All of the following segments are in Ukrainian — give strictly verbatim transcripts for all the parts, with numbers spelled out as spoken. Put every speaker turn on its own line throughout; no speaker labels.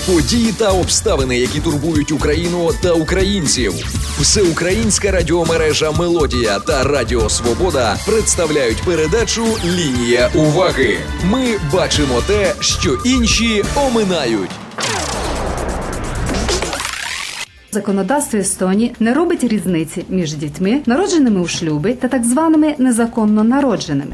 Події та обставини, які турбують Україну та українців. Всеукраїнська радіомережа «Мелодія» та Радіо Свобода представляють передачу «Лінія уваги». Ми бачимо те, що інші оминають.
Законодавство Естонії не робить різниці між дітьми, народженими у шлюбі, та так званими незаконно народженими.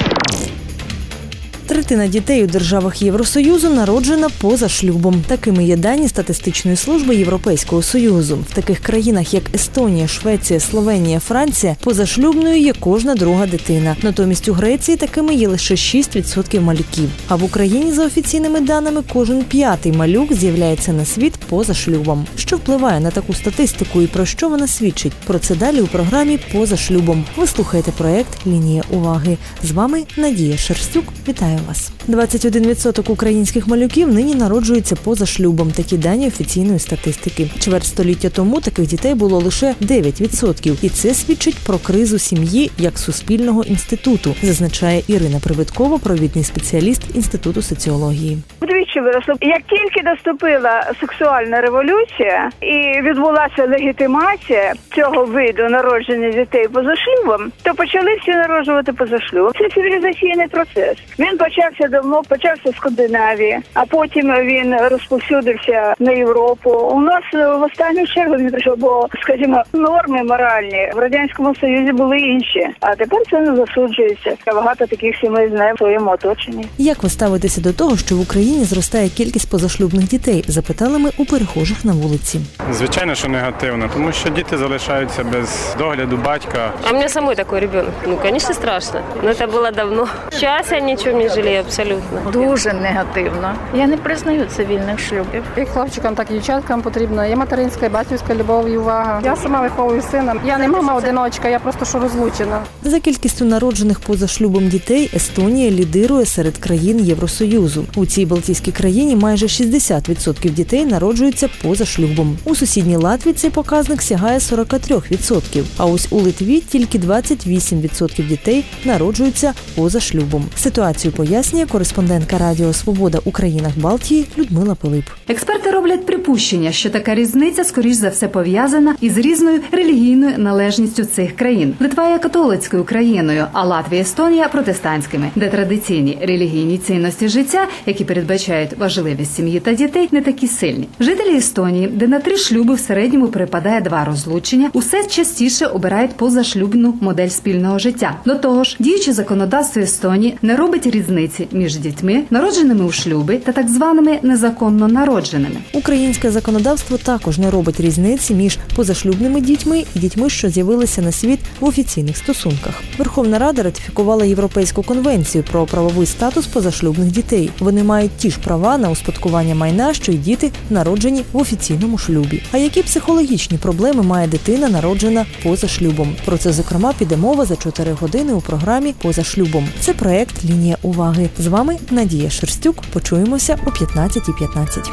Третина дітей у державах Євросоюзу народжена поза шлюбом. Такими є дані Статистичної служби Європейського Союзу. В таких країнах, як Естонія, Швеція, Словенія, Франція, позашлюбною є кожна друга дитина. Натомість у Греції такими є лише шість відсотків малюків. А в Україні, за офіційними даними, кожен п'ятий малюк з'являється на світ поза шлюбом. Що впливає на таку статистику і про що вона свідчить? Про це далі у програмі «Поза шлюбом». Ви слухаєте проект «Лінія уваги». З вами Надія Шерстюк. Вітаю вас. двадцять один відсоток українських малюків нині народжуються поза шлюбом. Такі дані офіційної статистики. Чверть століття тому таких дітей було лише дев'ять відсотків. І це свідчить про кризу сім'ї як суспільного інституту, зазначає Ірина Привиткова, провідний спеціаліст Інституту соціології.
Вдвічі виросло. Як тільки наступила сексуальна революція і відбулася легітимація цього виду народження дітей поза шлюбом, то почали всі народжувати поза шлюбом. Це цивілізаційний процес. Він почався давно, почався з Скандинавії, а потім він розповсюдився на Європу. У нас в останню чергу він прийшов, бо, скажімо, норми моральні в Радянському Союзі були інші, а тепер це не засуджується. Багато таких сімей знає в своєму оточенні.
Як ви ставитеся до того, що в Україні зростає кількість позашлюбних дітей? Запитали ми у перехожих на вулиці.
Звичайно, що негативно, тому що діти залишаються без догляду батька.
А у мене самой такой ребенок. Ну, звісно, страшно. Но це було давно. Зараз я нічого не жалію абсолютно.
Дуже негативно. Я не признаю цивільних шлюбів.
І хлопчикам, так і дівчаткам потрібна і материнська, і батьківська любов, і увага. Я сама виховую сина. Я не мама-одиночка, я просто що розлучена.
За кількістю народжених поза шлюбом дітей Естонія лідирує серед країн Євросоюзу. У цій Балтійській країні майже шістдесят відсотків дітей народжуються поза шлюбом. У сусідній Латвії цей показник сягає сорок три відсотки. А ось у Литві тільки двадцять вісім відсотків дітей народжуються поза шлюбом. Ситуацію пояснює кореспондентка Радіо Свобода у країнах Балтії Людмила Пилип.
Експерти роблять припущення, що така різниця, скоріш за все, пов'язана із різною релігійною належністю цих країн. Литва є католицькою країною, а Латвія, Естонія – протестантськими, де традиційні релігійні цінності життя, які передбачають важливість сім'ї та дітей, не такі сильні. Жителі Естонії, де на три шлюби в середньому припадає два розлучення, усе частіше обирають позашлюбну модель спільного життя. До того ж, діюче законодавство Естонії не робить різниці між дітьми, народженими у шлюбі, та так званими незаконно народженими.
Українське законодавство також не робить різниці між позашлюбними дітьми і дітьми, що з'явилися на світ в офіційних стосунках. Верховна Рада ратифікувала Європейську конвенцію про правовий статус позашлюбних дітей. Вони мають ті ж права на успадкування майна, що й діти, народжені в офіційному шлюбі. А які психологічні проблеми має дитина, народжена поза шлюбом? Про це, зокрема, піде мова за чотири години у програмі «Поза шлюбом». Це проект «Лінія уваги». З вами Надія Шерстюк. Почуємося о п'ятнадцятій п'ятнадцять.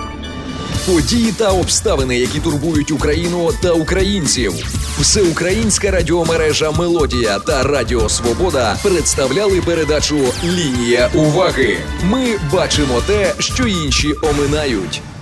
Події та обставини, які турбують Україну та українців. Всеукраїнська радіомережа «Мелодія» та Радіо Свобода представляли передачу «Лінія уваги». Ми бачимо те, що інші оминають.